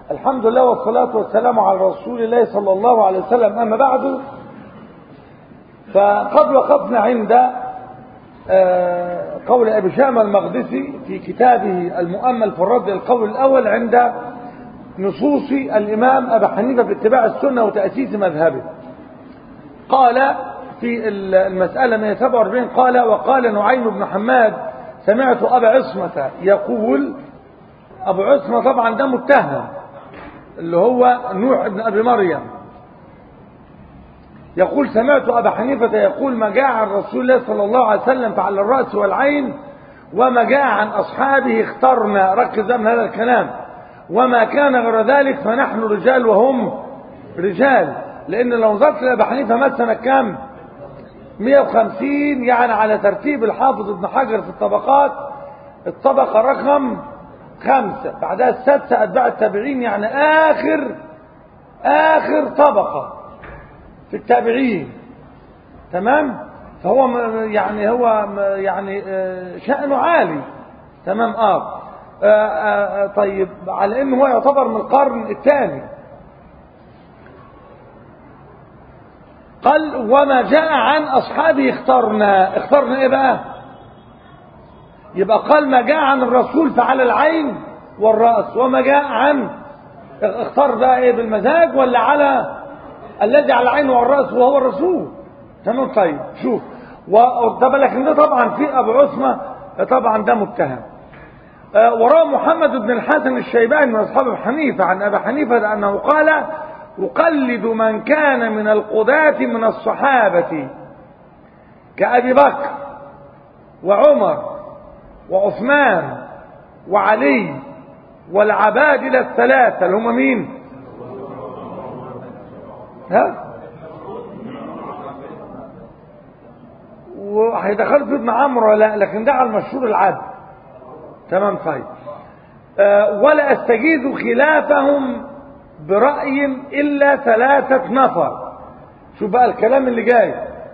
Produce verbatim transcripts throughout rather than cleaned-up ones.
الحمد لله والصلاة والسلام على رسول الله صلى الله عليه وسلم. أما بعد، فقد وقفنا عند قول أبي شامة المقدسي في كتابه المؤمل في الرد القول الأول عند نصوص الإمام أبي حنيفة في اتباع السنة وتأسيس مذهبه. قال في المسألة مئة وسبعة وأربعين قال: وقال نعيم بن حماد سمعت أبا عصمة يقول. أبو عصمة طبعا ده متهم، اللي هو نوح بن أبي مريم، يقول: سمعت أبا حنيفة يقول: ما جاء عن رسول الله صلى الله عليه وسلم فعلى الرأس والعين، وما جاء عن أصحابه اخترنا. ركز من هذا الكلام: وما كان غير ذلك فنحن رجال وهم رجال. لأن لو نظرت لأبا حنيفة مثلا كام؟ مئة وخمسين، يعني على ترتيب الحافظ ابن حجر في الطبقات الطبقة رقم خمسة، بعدها السادسة أتباع التابعين، يعني آخر آخر طبقة في التابعين. تمام؟ فهو يعني هو يعني شأنه عالي. تمام؟ آه. آه, آه طيب، على إنه هو يعتبر من القرن الثاني. قال: وما جاء عن أصحابه اخترنا. اخترنا إيه بقى؟ يبقى قال ما جاء عن الرسول فعلى العين والرأس، وما جاء عن اختار بقى ايه، بالمزاج ولا على الذي على العين والرأس وهو الرسول. تمام؟ طيب شوف، وطب لكن ده طبعا في ابو عثمة طبعا ده متهم. آه وراء محمد بن الحسن الشيباني من اصحاب ابي حنيفة عن ابي حنيفة انه قال: أقلد من كان من القضاة من الصحابة كأبي بكر وعمر وعثمان وعلي والعبادلة الثلاثة اللي هم مين؟ ها؟ وهيدخلوا في ابن عمرو لا، لكن ده على المشهور العدل. تمام؟ طيب. أه ولا أستجيز خلافهم برأي إلا ثلاثة نفر. شوف بقى الكلام اللي جاي.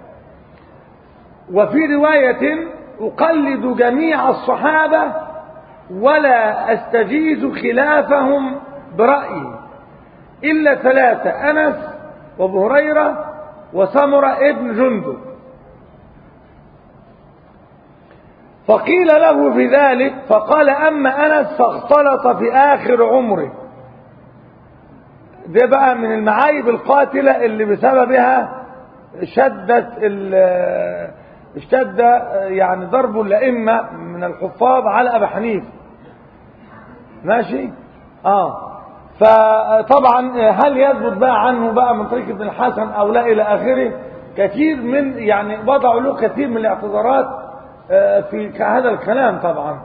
وفي رواية: أقلد جميع الصحابة ولا أستجيز خلافهم برأيي إلا ثلاثة: أنس وابو هريرة وسمرة ابن جندب. فقيل له في ذلك فقال: أما أنس فاختلط في آخر عمره. ده بقى من المعايب القاتلة اللي بسببها شدت اشتد يعني ضرب الأئمة من الحفاظ على أبي حنيفة. ماشي؟ اه فطبعا هل يثبت بقى عنه بقى من طريق ابن الحسن او لا الى اخره؟ كثير من يعني وضعوا له كثير من الاعتذارات في هذا الكلام طبعا.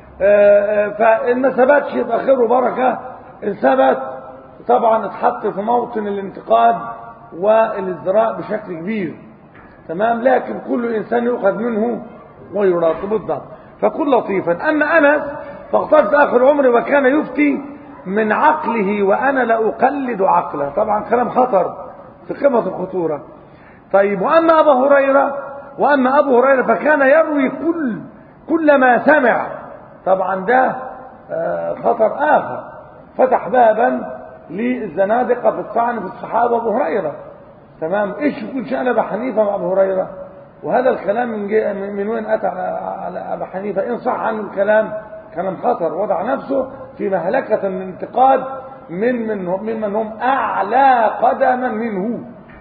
فان ما ثبتش يبقى خير وبركه، ان ثبت طبعا اتحط في موطن الانتقاد والازدراء بشكل كبير. تمام؟ لكن كل انسان يؤخذ منه ويراد بالضبط. فكن لطيفا. اما انس فاختار في اخر عمره وكان يفتي من عقله وانا لا اقلد عقله. طبعا كلام خطر في قمه الخطوره. طيب، واما ابو هريره واما ابو هريره فكان يروي كل كل ما سمع. طبعا ده خطر اخر، فتح بابا للزنادقه في الطعن في الصحابه ابو هريره. تمام؟ ايش يكون شأن ابي حنيفه مع ابو هريره؟ وهذا الكلام من من وين اتى على ابي حنيفه؟ ان صح عنه الكلام كلام خطر، وضع نفسه في مهلكه الانتقاد من من ممن هم اعلى قدما منه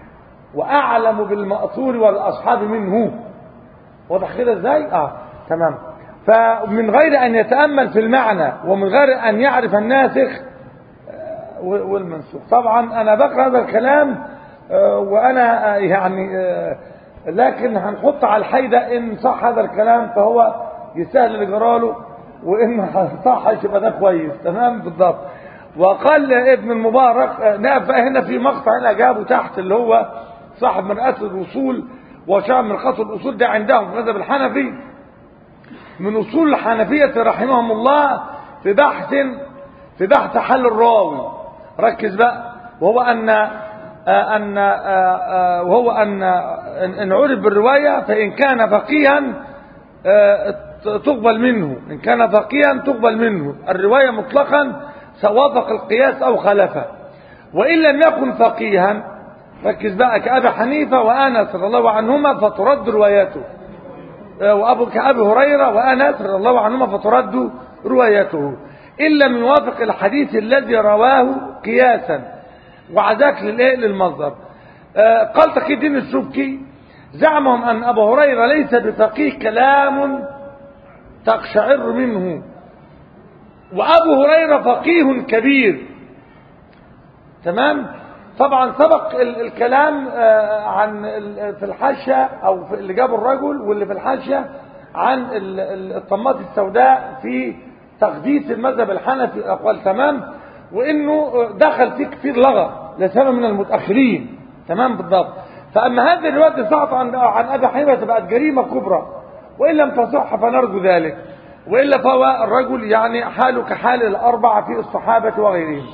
واعلم بالمأثور والاصحاب منه. واضح كده ازاي؟ اه تمام. فمن غير ان يتامل في المعنى ومن غير ان يعرف الناسخ والمنسوخ. طبعا انا بقرا هذا الكلام وانا يعني لكن هنحط على الحيدة ان صح هذا الكلام فهو يسهل الاجراله، وان ما صحش يبقى ده كويس. تمام؟ بالضبط. وقال ابن المبارك نقف هنا في مقطع هنا جابه تحت، اللي هو صاحب مرآة الوصول وشعب مرقاة الاصول، ده عندهم في المذهب الحنفي من اصول الحنفية رحمهم الله في بحث في بحث حل الراوي. ركز بقى. وهو ان أن وهو أن إن عرف بالرواية فإن كان فقيها تقبل منه، إن كان فقيها تقبل منه الرواية مطلقا وافق القياس أو خالفه. وإن لم يكن فقيها، ركز بقى، كأبي حنيفة وأنس رضي الله عنهما فترد روايته، وأبو كأبي هريرة وأنس رضي الله عنهما فترد روايته، إن لم يوافق الحديث الذي رواه قياسا، وعداك للإيه للمصدر. آه قال تقي الدين السبكي: زعمهم أن أبو هريرة ليس بفقيه كلام تقشعر منه، وأبو هريرة فقيه كبير. تمام. طبعا سبق الكلام عن في الحاشية او في اللي جابوا الرجل واللي في الحاشية عن الطماط السوداء في تقديس المذهب الحنفي الاقوال. تمام. وانه دخل فيه كثير لغط لسبب من المتاخرين. تمام بالضبط. فاما هذه الروايه صحت عن عن ابي حنيفه تبقى جريمه كبرى، وان لم تصح فنرجو ذلك، والا فهو الرجل يعني حاله كحال الاربعه في الصحابه وغيرهم.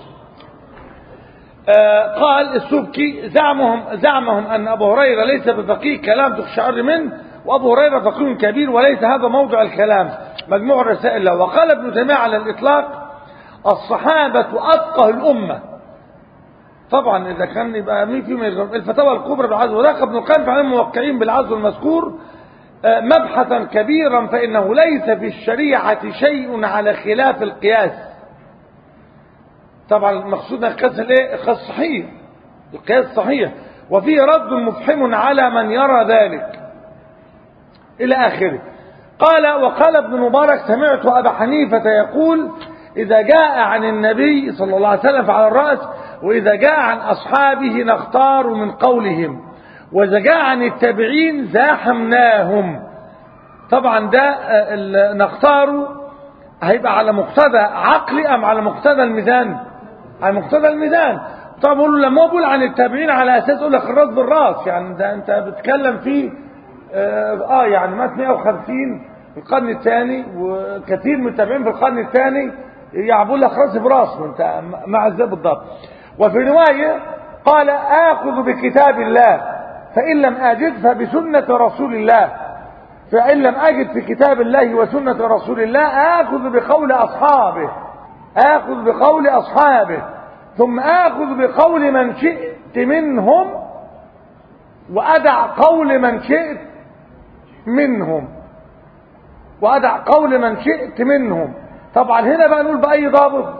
آه قال السبكي: زعمهم زعمهم ان ابو هريره ليس بفقيه كلام تقشعر منه، وابو هريره فقيه كبير وليس هذا موضع الكلام. مجموع الرسائل له. وقال ابن تيميه على الاطلاق: الصحابه افقه الامه. طبعا اذا كان يبقى مين فيهم الفتاوى الكبرى بالعزو، وذاك ابن القيم في الموقعين بالعزو المذكور آه مبحثا كبيرا، فانه ليس في الشريعه شيء على خلاف القياس. طبعا المقصود القياس الايه؟ القياس صحيح، القياس صحيح، وفيه رد مفحم على من يرى ذلك الى اخره. قال: وقال ابن مبارك: سمعت ابا حنيفه يقول: اذا جاء عن النبي صلى الله عليه وسلم فعلى الراس، واذا جاء عن اصحابه نختار من قولهم، واذا جاء عن التابعين زاحمناهم. طبعا ده نختاره هيبقى على مقتضى عقلي ام على مقتضى الميزان؟ على مقتضى الميزان. طب بقول له لما اقول عن التابعين على اساس اقول لك الراس بالراس، يعني ده انت بتتكلم في اه, آه يعني مئة وخمسين في القرن الثاني، وكثير من التابعين في القرن الثاني يعبون لك راس براس، وانت مع ازاي بالضبط. وفي روايه قال: اخذ بكتاب الله فان لم اجد فبسنه رسول الله، فإن لم أجد في كتاب الله وسنة رسول الله آخذ بقول أصحابه، آخذ بقول أصحابه، ثم آخذ بقول من شئت منهم وأدع قول من شئت منهم، وأدع قول من شئت منهم. طبعا هنا بقى نقول بأي ضابط؟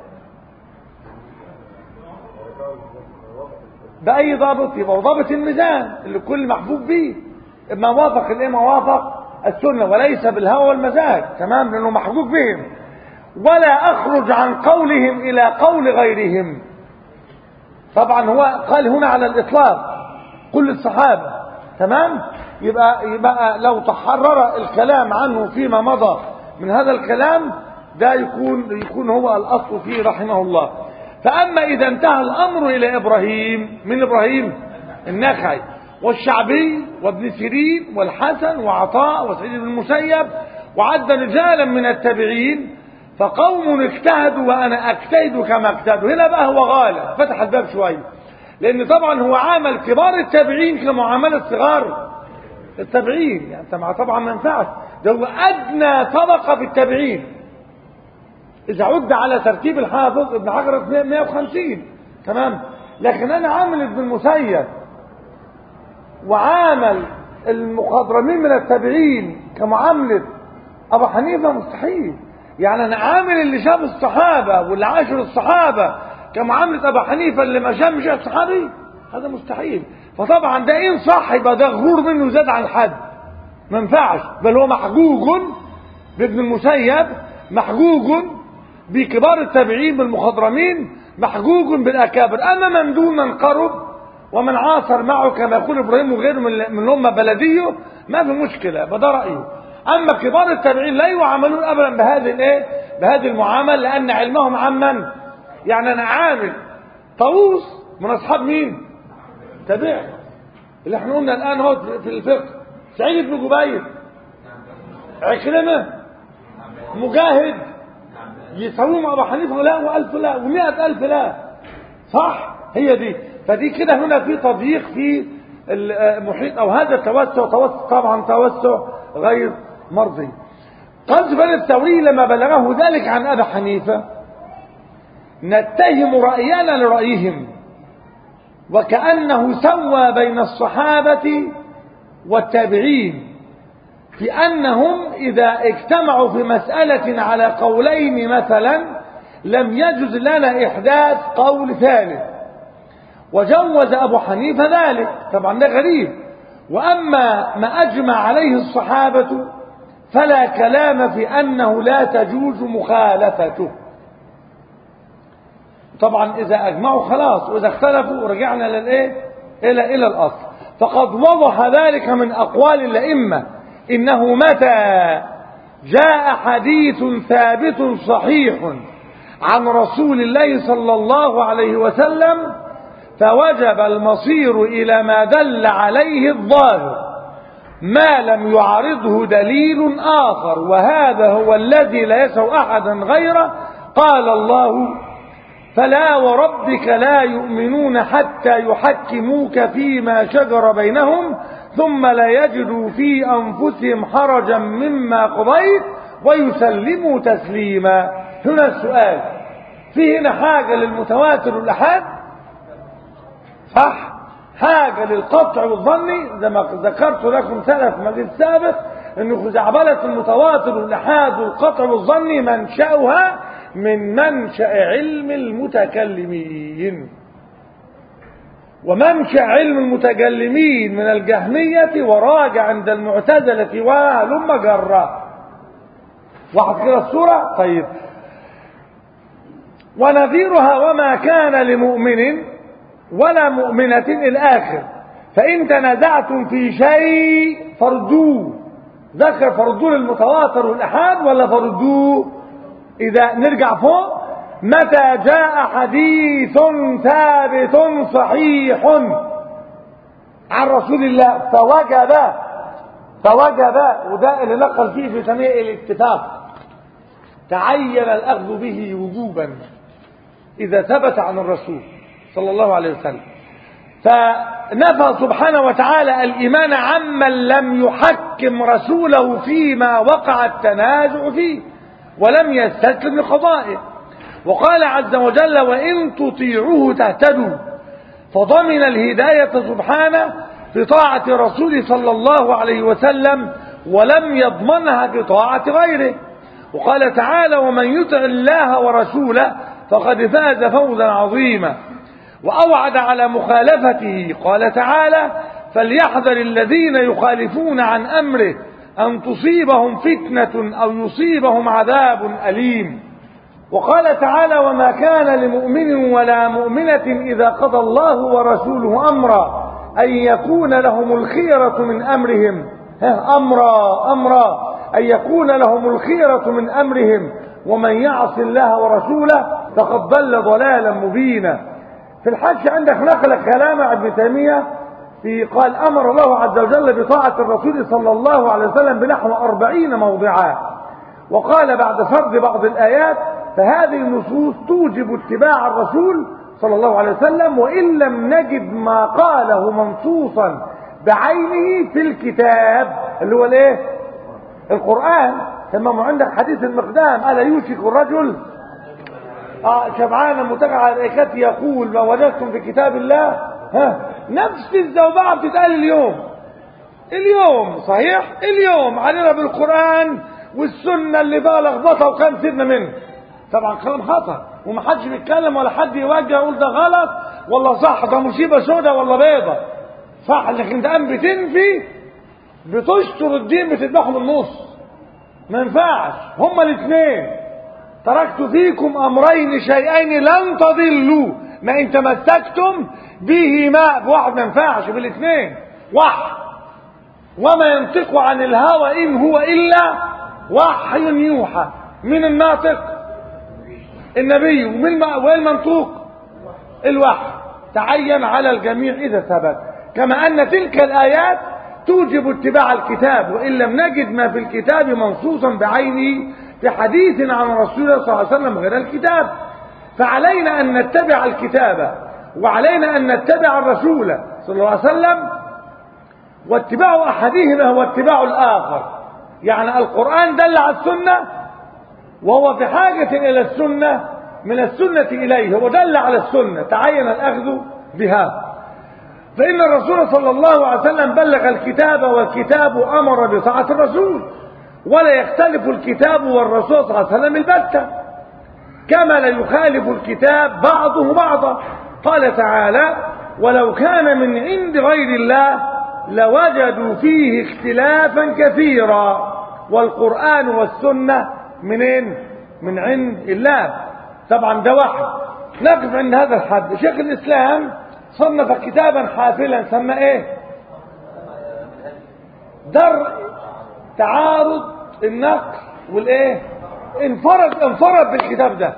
بأي ضابط؟ يبقى ضابط الميزان اللي كل محبوب به، ما وافق الايه؟ ما وافق السنه، وليس بالهوى والمزاج. تمام، لانه محجوج بهم. ولا اخرج عن قولهم الى قول غيرهم. طبعا هو قال هنا على الاطلاق كل الصحابه. تمام. يبقى يبقى لو تحرر الكلام عنه فيما مضى من هذا الكلام ده يكون يكون هو الاصل فيه رحمه الله. فاما اذا انتهى الامر الى ابراهيم، من ابراهيم النخعي والشعبي وابن سيرين والحسن وعطاء وسعيد بن المسيب، وعد رجالا من التابعين، فقوم اجتهدوا وانا اجتهد كما اجتهدوا. هنا بقى هو غالب، فتح الباب شويه، لان طبعا هو عامل كبار التابعين كمعامله صغار التابعين، يعني انت طبعا ما ينفعش، ده هو ادنى طبقه في التابعين اذا عد على ترتيب الحافظ ابن حجر مئة وخمسين. تمام. لكن انا عامل ابن المسيب وعامل المخضرمين من التابعين كمعاملة أبو حنيفة، مستحيل. يعني أنا عامل اللي شاف الصحابة واللي عاشر الصحابة كمعاملة أبو حنيفة اللي ما شافش الصحابي، هذا مستحيل. فطبعا ده إن صح يبقى ده غرور منه زاد عن الحد، ما ينفعش. بل هو محجوج بابن المسيب، محجوج بكبار التابعين بالمخضرمين، محجوج بالأكابر. أما من دون من قرب ومن عاصر معه كما يقول ابراهيم وغيره من الامه بلديه ما في مشكله، فده رايه. اما كبار التابعين لا يعاملون ابدا بهذه الايه؟ بهذه المعامله، لان علمهم عمن؟ يعني انا عامل طاووس من اصحاب مين؟ تابعي اللي احنا قلنا الان هو في الفقه، سعيد بن جبير، عكرمه، مجاهد، يساويهم ابو حنيفه لا والف لا ومئة الف لا، صح؟ هي دي. فدي كده هنا في تضييق في المحيط، او هذا التوسع توسع طبعا توسع غير مرضي. قال سفيان الثوري لما بلغه ذلك عن ابي حنيفه نتهم رأينا لرأيهم، وكأنه سوى بين الصحابة والتابعين في أنهم إذا اجتمعوا في مسألة على قولين مثلا لم يجوز لنا إحداث قول ثالث، وجوز أبو حنيفة ذلك. طبعا ده غريب. وأما ما أجمع عليه الصحابة فلا كلام في أنه لا تجوز مخالفته. طبعا إذا أجمعوا خلاص، وإذا اختلفوا رجعنا للإيه؟ إلى إلى الأصل. فقد وضح ذلك من أقوال الأئمة إنه متى جاء حديث ثابت صحيح عن رسول الله صلى الله عليه وسلم فوجب المصير إلى ما دل عليه الظاهر ما لم يعارضه دليل آخر، وهذا هو الذي لا يسع أحدا غيره. قال الله: فلا وربك لا يؤمنون حتى يحكموك فيما شجر بينهم ثم لا يجدوا في أنفسهم حرجا مما قضيت ويسلموا تسليما. هنا السؤال: في هنا حاجة للمتواتر والأحاد؟ صح؟ حاجة للقطع والظني زي ما ذكرت لكم سلف مجلس سابق أن خزعبلة المتواتر والأحاد والقطع والظني منشأها من منشأ علم المتكلمين، ومنشأ علم المتكلمين من الجهمية وراجع عند المعتزلة وهلم جرا. واحد كده الصورة. طيب، ونذيرها: وما كان لمؤمن ولا مؤمنة الآخر فإن تنازعتم في شيء فردوه. ذكر فردوه للمتواتر والأحاد ولا فردوه؟ إذا نرجع فوق: متى جاء حديث ثابت صحيح عن رسول الله فوجب فوجب وده اللي نقل فيه في سميع الاتفاق تعين الأخذ به وجوبا إذا ثبت عن الرسول صلى الله عليه وسلم. فنفى سبحانه وتعالى الإيمان عمن لم يحكم رسوله فيما وقع التنازع فيه ولم يستسلم لقضائه. وقال عز وجل: وإن تطيعوه تهتدوا، فضمن الهداية سبحانه في طاعة رسوله صلى الله عليه وسلم ولم يضمنها في طاعة غيره. وقال تعالى: ومن يطع الله ورسوله فقد فاز فوزا عظيما. وأوعد على مخالفته قال تعالى: فليحذر الذين يخالفون عن أمره أن تصيبهم فتنة أو يصيبهم عذاب أليم. وقال تعالى: وما كان لمؤمن ولا مؤمنة إذا قضى الله ورسوله أمرا أن يكون لهم الخيرة من أمرهم أمرا أمرا أن يكون لهم الخيرة من أمرهم ومن يعص الله ورسوله فقد ضل ضلالا مبينا. في الحج عندك نقل كلام ابن تيمية في قال: أمر الله عز وجل بطاعة الرسول صلى الله عليه وسلم بنحو أربعين موضعا. وقال بعد سرد بعض الآيات: فهذه النصوص توجب اتباع الرسول صلى الله عليه وسلم وإن لم نجد ما قاله منصوصا بعينه في الكتاب اللي هو الايه؟ القرآن. تمام. عندك حديث المقدام: ألا يوشك الرجل آه شبعان متكئا على الأرائك يقول ما وجدتم في كتاب الله. ها، نفس الزوبعة بتتقال اليوم اليوم صحيح اليوم علينا بالقرآن والسنة اللي بقى لخبطة وكان سيبنا منه. طبعا كلام خطأ ومحدش بيتكلم ولا حد يوجه يقول ده غلط والله صح، ده مصيبة سودة ولا بيضة صح. لكن ده قام بتنفي بتشطر الدين بتذبحه من النص. ما ينفعش. هما الاثنين: تركت فيكم امرين شيئين لن تضلوا ما ان تمسكتم بهما. بواحد ما ينفعش، بالاثنين واحد. وما ينطق عن الهوى ان هو الا وحي يوحى. من الناطق؟ النبي. ومن والمنطوق؟ الوحي. تعين على الجميع اذا ثبت. كما ان تلك الايات توجب اتباع الكتاب وان لم نجد ما في الكتاب منصوصا بعينه في حديث عن رسول الله صلى الله عليه وسلم غير الكتاب. فعلينا أن نتبع الكتاب وعلينا أن نتبع الرسول صلى الله عليه وسلم، واتباع أحدهما هو اتباع الآخر. يعني القرآن دل على السنة وهو في حاجة إلى السنة من السنة إليه ودل على السنة تعين الأخذ بها. فإن الرسول صلى الله عليه وسلم بلغ الكتاب والكتاب أمر بطاعة الرسول، ولا يختلف الكتاب والرسول صلى الله عليه وسلم البتة، كما لا يخالف الكتاب بعضه بعضا. قال تعالى: ولو كان من عند غير الله لوجدوا فيه اختلافا كثيرا. والقرآن والسنة منين؟ من عند الله. طبعا ده واحد. نقف عند هذا الحد. شيخ الإسلام صنف كتابا حافلا سمى ايه؟ درء تعارض النقل والايه؟ انفرد انفرد بالكتاب ده.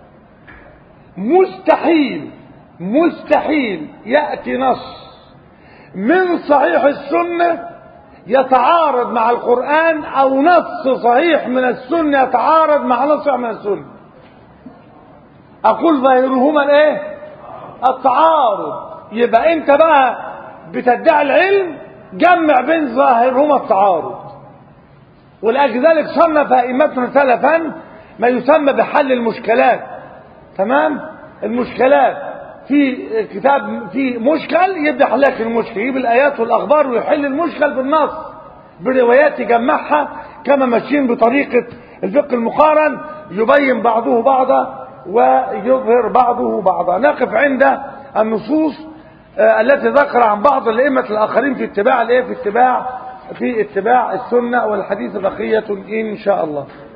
مستحيل مستحيل يأتي نص من صحيح السنة يتعارض مع القرآن، او نص صحيح من السنة يتعارض مع نص من السنة. اقول ظاهرهما الايه؟ التعارض. يبقى انت بقى بتدعي العلم، جمع بين ظاهرهما التعارض. ولأجل ذلك صنف ائمتنا سلفا ما يسمى بحل المشكلات. تمام؟ المشكلات في كتاب في مشكل يبدأ حلك المشكل، يجيب الآيات والأخبار ويحل المشكل بالنص، بروايات يجمعها كما ماشيين بطريقة الفقه المقارن، يبين بعضه بعضا ويظهر بعضه بعضا. نقف عند النصوص التي ذكر عن بعض الائمه الاخرين في اتباع الايه في اتباع في اتباع السنه، والحديث بقيه ان شاء الله.